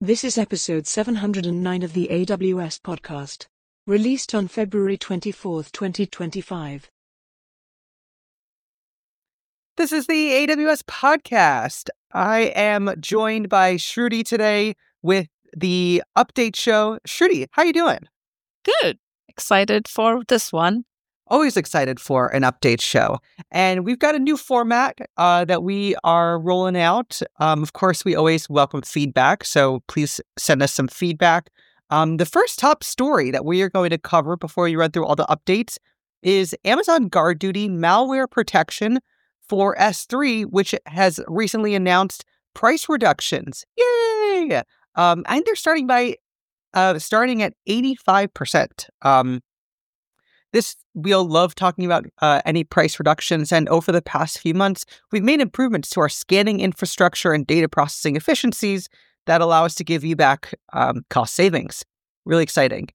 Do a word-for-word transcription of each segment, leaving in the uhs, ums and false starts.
This is episode seven hundred nine of the A W S podcast, released on February twenty-fourth, twenty twenty-five. This is the A W S podcast. I am joined by Shruti today with the update show. Shruti, how you doing? Good. Excited for this one. Always excited for an update show. And we've got a new format uh, that we are rolling out. Um, of course, we always welcome feedback, so please send us some feedback. Um, the first top story that we are going to cover before you run through all the updates is Amazon GuardDuty malware protection for S three, which has recently announced price reductions. Yay! Um, and they're starting by uh, starting at eighty-five percent. Um, This, we'll love talking about uh, any price reductions, and over the past few months, we've made improvements to our scanning infrastructure and data processing efficiencies that allow us to give you back um, cost savings. Really exciting.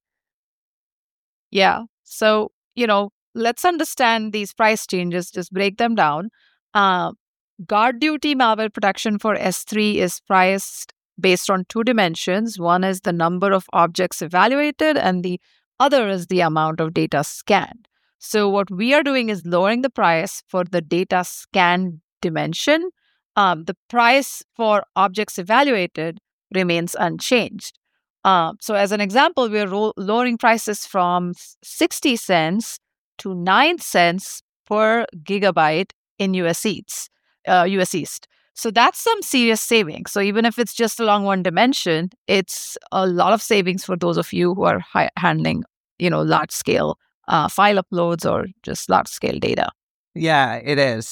Yeah. So, you know, let's understand these price changes, just break them down. Uh, GuardDuty malware protection for S three is priced based on two dimensions. One is the number of objects evaluated, and the other is the amount of data scanned. So what we are doing is lowering the price for the data scanned dimension. Um, the price for objects evaluated remains unchanged. Uh, so as an example, we are ro- lowering prices from sixty cents to nine cents per gigabyte in U S East. Uh, U S East. So that's some serious savings. So even if it's just along one dimension, it's a lot of savings for those of you who are hi- handling, you know, large scale uh, file uploads or just large scale data. Yeah, it is.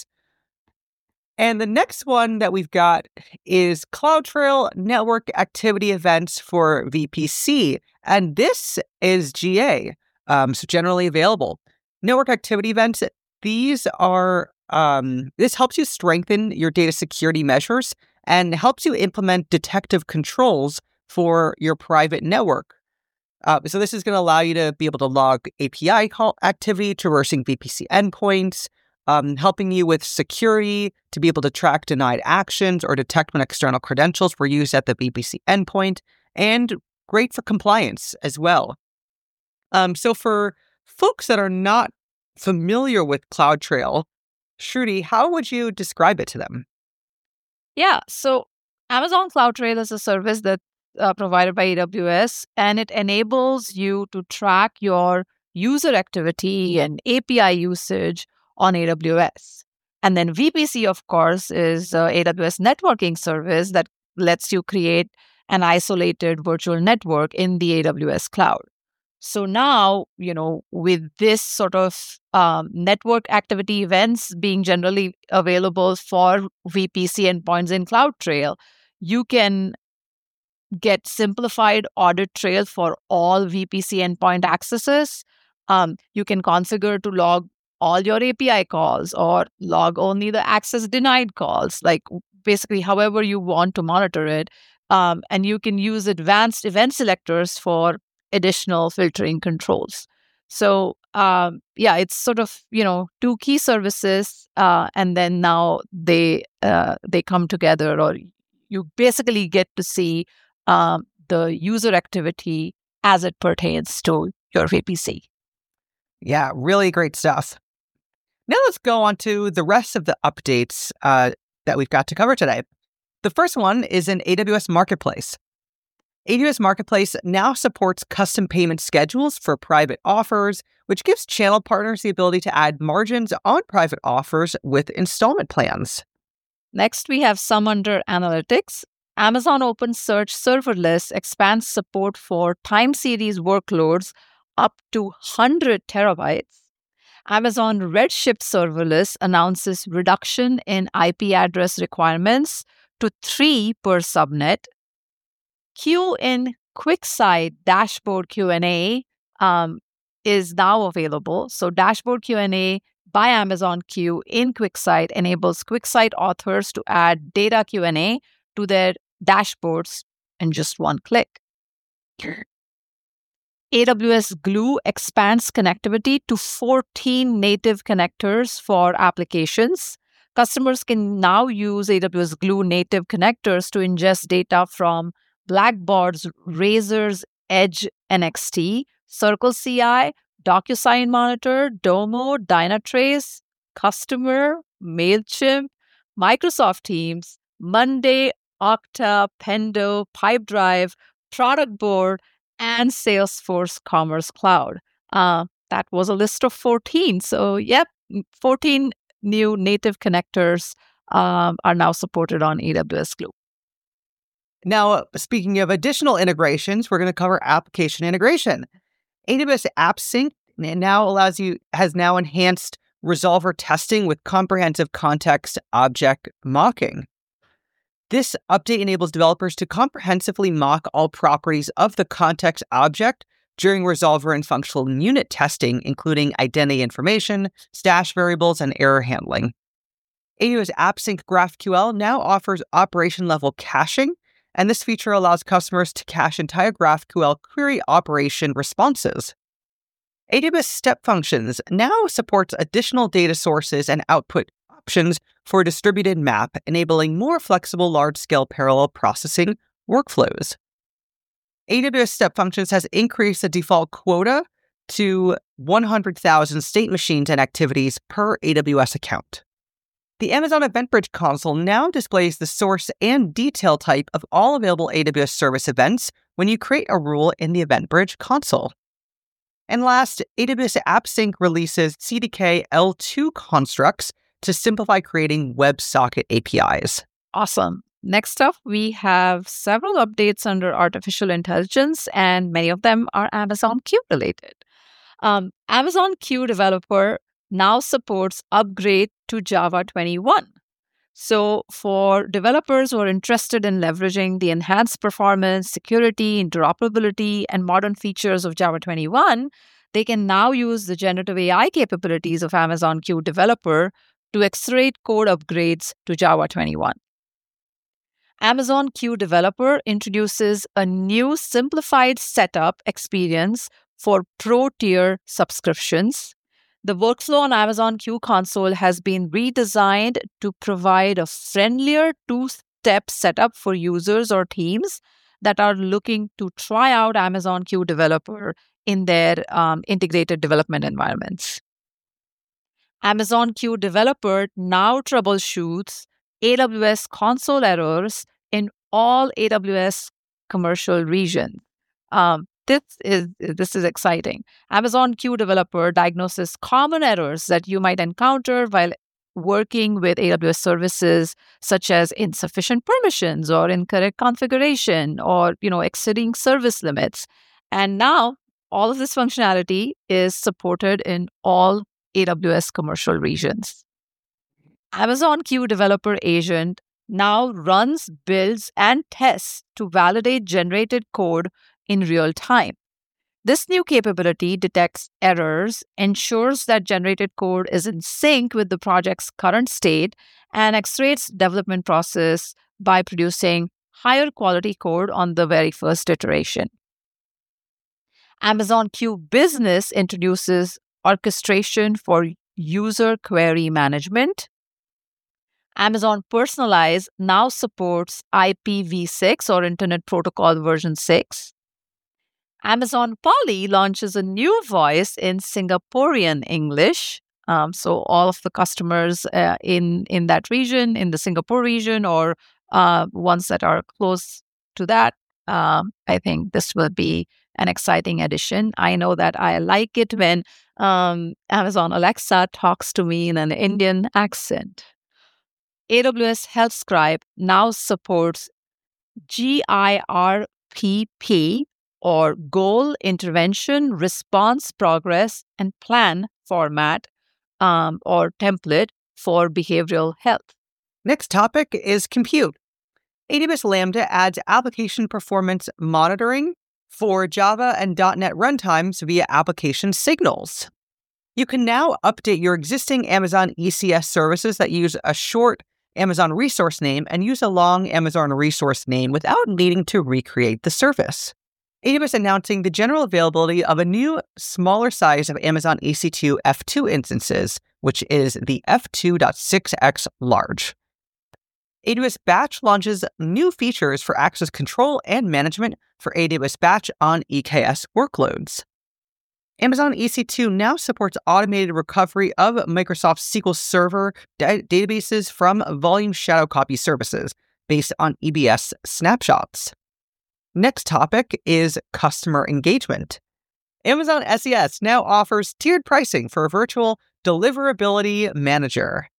And the next one that we've got is CloudTrail Network Activity Events for V P C. And this is G A, um, so generally available. Network Activity Events, these are, um, this helps you strengthen your data security measures and helps you implement detective controls for your private network. Uh, so this is going to allow you to be able to log A P I call activity, traversing V P C endpoints, um, helping you with security to be able to track denied actions or detect when external credentials were used at the V P C endpoint, and great for compliance as well. Um, so for folks that are not familiar with CloudTrail, Shruti, how would you describe it to them? Yeah. So Amazon CloudTrail is a service that uh, provided by A W S, and it enables you to track your user activity and A P I usage on A W S. And then V P C, of course, is uh, A W S networking service that lets you create an isolated virtual network in the A W S cloud. So now, you know, with this sort of um, network activity events being generally available for V P C endpoints in CloudTrail, you can get simplified audit trail for all V P C endpoint accesses. Um, you can configure to log all your A P I calls or log only the access denied calls, like basically however you want to monitor it. Um, and you can use advanced event selectors for additional filtering controls. So um, yeah, it's sort of, you know, two key services, uh, and then now they uh, they come together, or you basically get to see um, the user activity as it pertains to your V P C. Yeah, really great stuff. Now let's go on to the rest of the updates uh, that we've got to cover today. The first one is in A W S Marketplace. A W S Marketplace now supports custom payment schedules for private offers, which gives channel partners the ability to add margins on private offers with installment plans. Next, we have some under analytics. Amazon OpenSearch Serverless expands support for time series workloads up to one hundred terabytes. Amazon Redshift Serverless announces reduction in I P address requirements to three per subnet. Q in QuickSight Dashboard Q and A um, is now available. So Dashboard Q and A by Amazon Q in QuickSight enables QuickSight authors to add data Q and A to their dashboards in just one click. A W S Glue expands connectivity to fourteen native connectors for applications. Customers can now use A W S Glue native connectors to ingest data from Blackbaud's Razor's Edge N X T, Circle C I, DocuSign Monitor, Domo, Dynatrace, Customer, MailChimp, Microsoft Teams, Monday, Okta, Pendo, Pipedrive, Product Board, and Salesforce Commerce Cloud. Uh, that was a list of fourteen. So, yep, fourteen new native connectors um, are now supported on A W S Glue. Now, speaking of additional integrations, we're going to cover application integration. A W S AppSync now allows you, has now enhanced resolver testing with comprehensive context object mocking. This update enables developers to comprehensively mock all properties of the context object during resolver and functional unit testing, including identity information, stash variables, and error handling. A W S AppSync GraphQL now offers operation-level caching, and this feature allows customers to cache entire GraphQL query operation responses. A W S Step Functions now supports additional data sources and output options for distributed map, enabling more flexible large-scale parallel processing workflows. A W S Step Functions has increased the default quota to one hundred thousand state machines and activities per A W S account. The Amazon EventBridge console now displays the source and detail type of all available A W S service events when you create a rule in the EventBridge console. And last, A W S AppSync releases C D K L two constructs to simplify creating WebSocket A P Is. Awesome. Next up, we have several updates under artificial intelligence, and many of them are Amazon Q related. Um, Amazon Q Developer now supports upgrade to Java twenty-one. So for developers who are interested in leveraging the enhanced performance, security, interoperability, and modern features of Java twenty-one, they can now use the generative A I capabilities of Amazon Q Developer to accelerate code upgrades to Java twenty-one. Amazon Q Developer introduces a new simplified setup experience for pro-tier subscriptions. The workflow on Amazon Q Console has been redesigned to provide a friendlier two-step setup for users or teams that are looking to try out Amazon Q Developer in their um, integrated development environments. Amazon Q Developer now troubleshoots A W S console errors in all A W S commercial regions. Um, this is this is exciting. Amazon Q Developer diagnoses common errors that you might encounter while working with A W S services, such as insufficient permissions or incorrect configuration or, you know, exceeding service limits. And now all of this functionality is supported in all A W S commercial regions. Amazon Q Developer Agent now runs, builds, and tests to validate generated code in real time. This new capability detects errors, ensures that generated code is in sync with the project's current state, and accelerates development process by producing higher quality code on the very first iteration. Amazon Q Business introduces orchestration for user query management. Amazon Personalize now supports I P v six or Internet Protocol version six. Amazon Polly launches a new voice in Singaporean English. Um, so all of the customers uh, in, in that region, in the Singapore region, or uh, ones that are close to that, um, I think this will be an exciting addition. I know that I like it when um, Amazon Alexa talks to me in an Indian accent. A W S Health Scribe now supports G I R P P, or Goal, Intervention, Response, Progress, and Plan format um, or template for behavioral health. Next topic is compute. A W S Lambda adds application performance monitoring for Java and dot net runtimes via application signals. You can now update your existing Amazon E C S services that use a short Amazon resource name and use a long Amazon resource name without needing to recreate the service. A W S announcing the general availability of a new, smaller size of Amazon E C two F two instances, which is the F two point six x large. A W S Batch launches new features for access control and management for A W S Batch on E K S workloads. Amazon E C two now supports automated recovery of Microsoft S Q L Server da- databases from volume shadow copy services based on E B S snapshots. Next topic is customer engagement. Amazon S E S now offers tiered pricing for a virtual deliverability manager.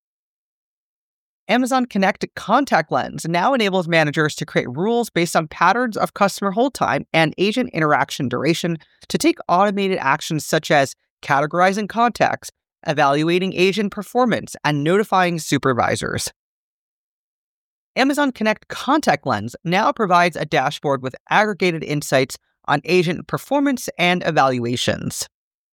Amazon Connect Contact Lens now enables managers to create rules based on patterns of customer hold time and agent interaction duration to take automated actions such as categorizing contacts, evaluating agent performance, and notifying supervisors. Amazon Connect Contact Lens now provides a dashboard with aggregated insights on agent performance and evaluations.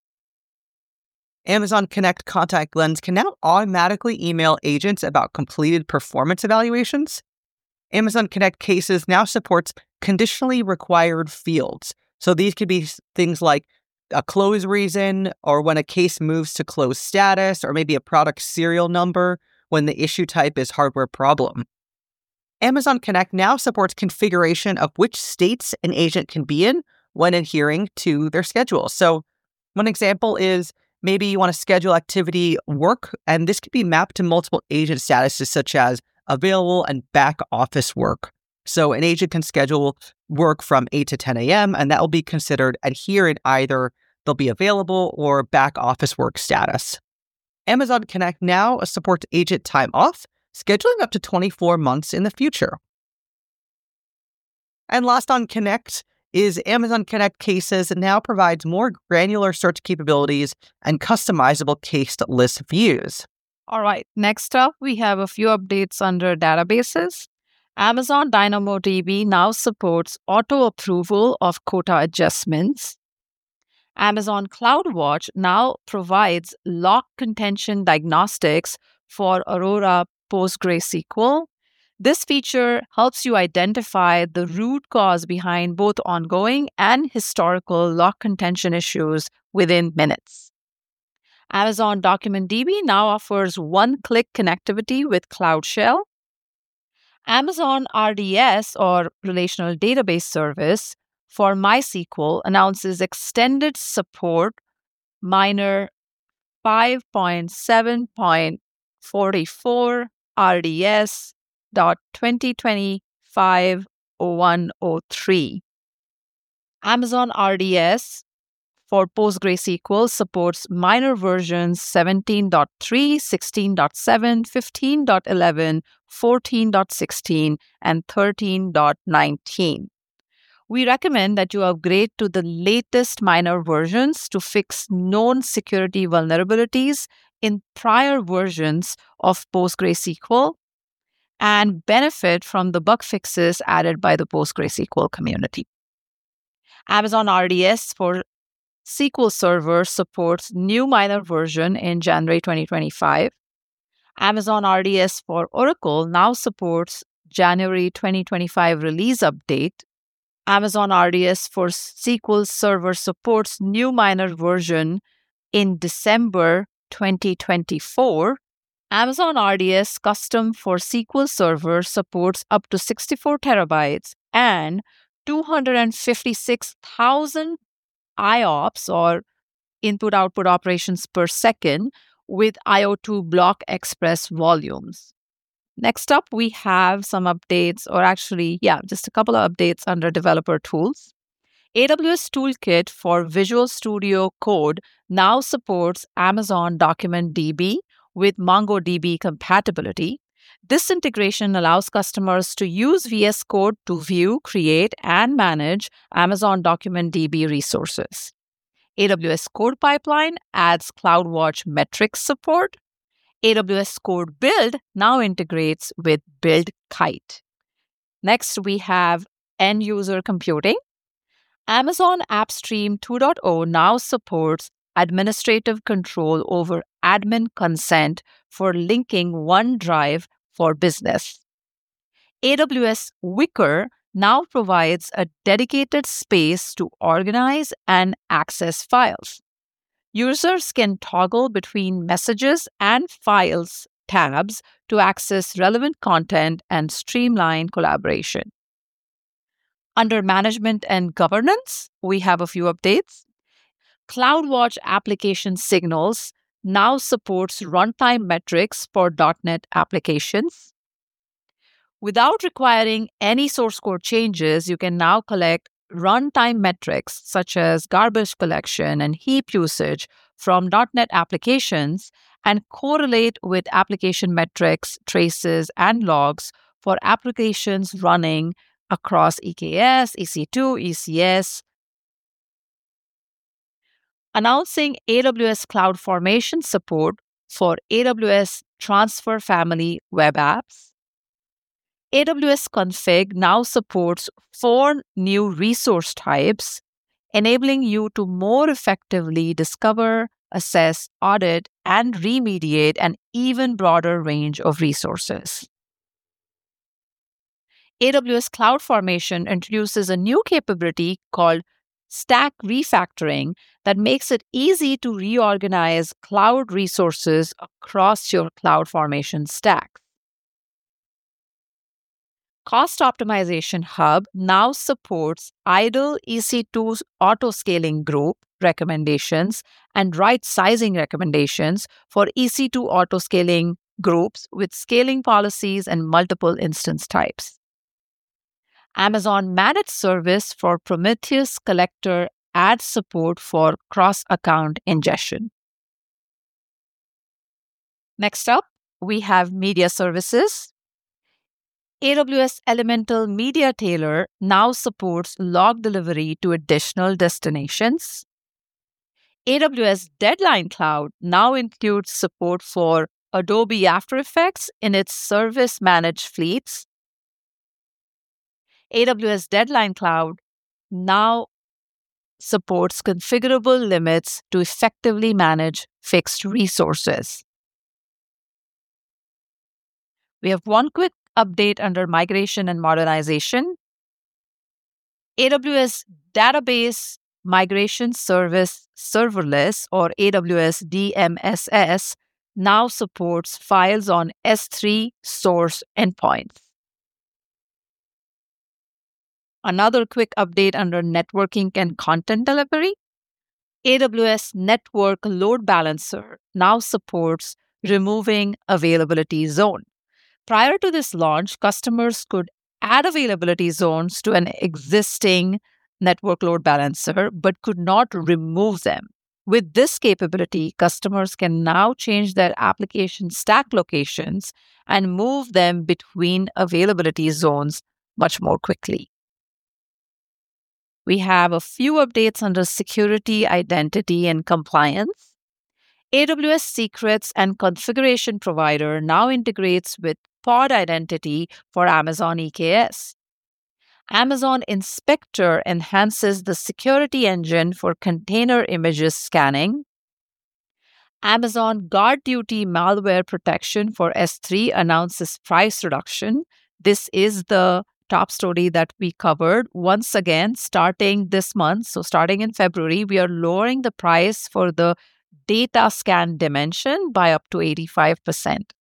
Amazon Connect Contact Lens can now automatically email agents about completed performance evaluations. Amazon Connect Cases now supports conditionally required fields. So these could be things like a close reason, or when a case moves to close status, or maybe a product serial number when the issue type is hardware problem. Amazon Connect now supports configuration of which states an agent can be in when adhering to their schedule. So one example is maybe you want to schedule activity work, and this could be mapped to multiple agent statuses such as available and back office work. So an agent can schedule work from eight to ten a.m., and that will be considered adherent, either they'll be available or back office work status. Amazon Connect now supports agent time off, scheduling up to twenty-four months in the future. And last on Connect is Amazon Connect Cases now provides more granular search capabilities and customizable case list views. All right, next up, we have a few updates under databases. Amazon DynamoDB now supports auto approval of quota adjustments. Amazon CloudWatch now provides lock contention diagnostics for Aurora PostgreSQL. This feature helps you identify the root cause behind both ongoing and historical lock contention issues within minutes. Amazon DocumentDB now offers one-click connectivity with Cloud Shell. Amazon R D S, or Relational Database Service, for MySQL announces extended support minor five point seven point four four R D S twenty twenty-five oh one oh three. Amazon R D S for PostgreSQL supports minor versions seventeen point three, sixteen point seven, fifteen point eleven, fourteen point sixteen, and thirteen point nineteen. We recommend that you upgrade to the latest minor versions to fix known security vulnerabilities in prior versions of PostgreSQL and benefit from the bug fixes added by the PostgreSQL community. Amazon R D S for S Q L Server supports new minor version in January twenty twenty-five. Amazon R D S for Oracle now supports January twenty twenty-five release update. Amazon R D S for S Q L Server supports new minor version in December twenty twenty-four. Amazon R D S Custom for S Q L Server supports up to sixty-four terabytes and two hundred fifty-six thousand I O P S, or input-output operations per second, with I O two block express volumes. Next up, we have some updates, or actually, yeah, just a couple of updates under developer tools. A W S Toolkit for Visual Studio Code now supports Amazon DocumentDB with MongoDB compatibility. This integration allows customers to use V S Code to view, create, and manage Amazon DocumentDB resources. A W S Code Pipeline adds CloudWatch metrics support. A W S Code Build now integrates with BuildKite. Next, we have end-user computing. Amazon AppStream two point oh now supports administrative control over admin consent for linking OneDrive for business. A W S Wicker now provides a dedicated space to organize and access files. Users can toggle between messages and files tabs to access relevant content and streamline collaboration. Under management and governance, we have a few updates. CloudWatch application signals now supports runtime metrics for dot net applications. Without requiring any source code changes, you can now collect runtime metrics such as garbage collection and heap usage from dot net applications and correlate with application metrics, traces, and logs for applications running across E K S, E C two, E C S. Announcing A W S CloudFormation support for A W S Transfer Family web apps. A W S Config now supports four new resource types, enabling you to more effectively discover, assess, audit, and remediate an even broader range of resources. A W S CloudFormation introduces a new capability called Stack Refactoring that makes it easy to reorganize cloud resources across your CloudFormation stack. Cost Optimization Hub now supports idle E C two auto-scaling group recommendations and right-sizing recommendations for E C two auto-scaling groups with scaling policies and multiple instance types. Amazon Managed Service for Prometheus Collector adds support for cross-account ingestion. Next up, we have media services. A W S Elemental Media Tailor now supports log delivery to additional destinations. A W S Deadline Cloud now includes support for Adobe After Effects in its service-managed fleets. A W S Deadline Cloud now supports configurable limits to effectively manage fixed resources. We have one quick update under migration and modernization. A W S Database Migration Service Serverless, or A W S D M S S, now supports files on S three source endpoints. Another quick update under networking and content delivery. A W S Network Load Balancer now supports removing availability zone. Prior to this launch, customers could add availability zones to an existing network load balancer, but could not remove them. With this capability, customers can now change their application stack locations and move them between availability zones much more quickly. We have a few updates under security, identity, and compliance. A W S Secrets and Configuration Provider now integrates with Pod Identity for Amazon E K S. Amazon Inspector enhances the security engine for container images scanning. Amazon Guard Duty malware protection for S three announces price reduction. This is the top story that we covered. Once again, starting this month, so starting in February, we are lowering the price for the data scan dimension by up to eighty-five percent.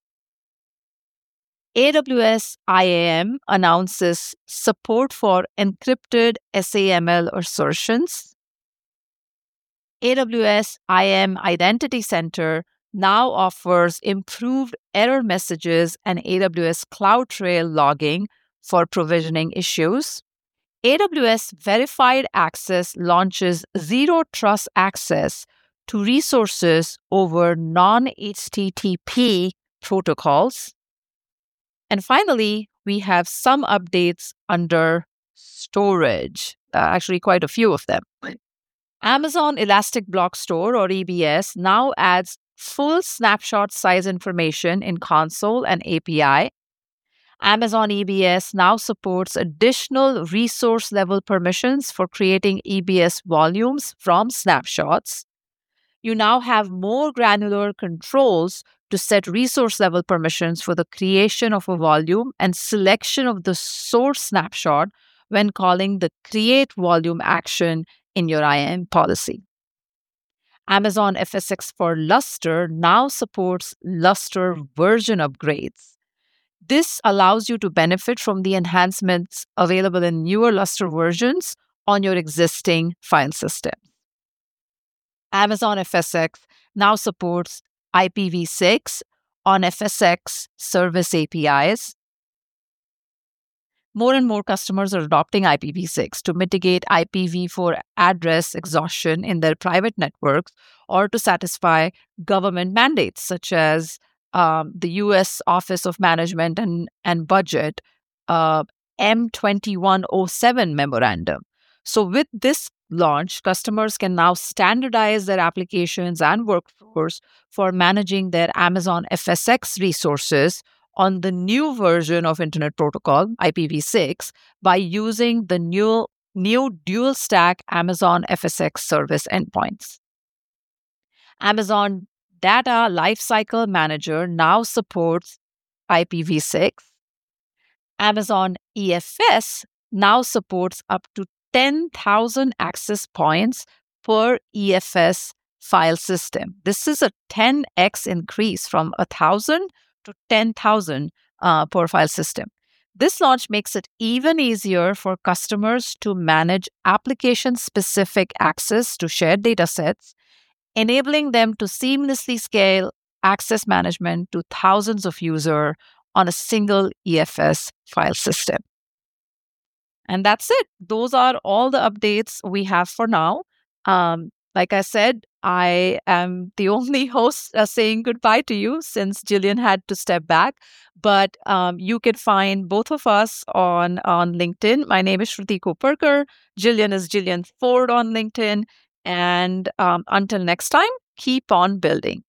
A W S I A M announces support for encrypted S A M L assertions. A W S I A M Identity Center now offers improved error messages and A W S CloudTrail logging for provisioning issues. A W S Verified Access launches Zero Trust access to resources over non-H T T P protocols. And finally, we have some updates under storage, uh, actually quite a few of them. Amazon Elastic Block Store, or E B S, now adds full snapshot size information in console and A P I. Amazon E B S now supports additional resource level permissions for creating E B S volumes from snapshots. You now have more granular controls to set resource level permissions for the creation of a volume and selection of the source snapshot when calling the create volume action in your I A M policy. Amazon F S X for Lustre now supports Lustre version upgrades. This allows you to benefit from the enhancements available in newer Lustre versions on your existing file systems. Amazon F S X now supports I P v six on F S X service A P Is. More and more customers are adopting I P v six to mitigate I P v four address exhaustion in their private networks or to satisfy government mandates such as um, the U S Office of Management and, and Budget uh, M twenty-one oh seven memorandum. So with this launch, customers can now standardize their applications and workflows for managing their Amazon F S X resources on the new version of Internet Protocol, I P v six, by using the new, new dual stack Amazon F S X service endpoints. Amazon Data Lifecycle Manager now supports I P v six. Amazon E F S now supports up to ten thousand access points per E F S file system. This is a ten x increase from one thousand to ten thousand uh, per file system. This launch makes it even easier for customers to manage application-specific access to shared datasets, enabling them to seamlessly scale access management to thousands of users on a single E F S file system. And that's it. Those are all the updates we have for now. Um, like I said, I am the only host uh, saying goodbye to you since Jillian had to step back. But um, you can find both of us on, on LinkedIn. My name is Shruti Koparkar. Jillian is Jillian Ford on LinkedIn. And um, until next time, keep on building.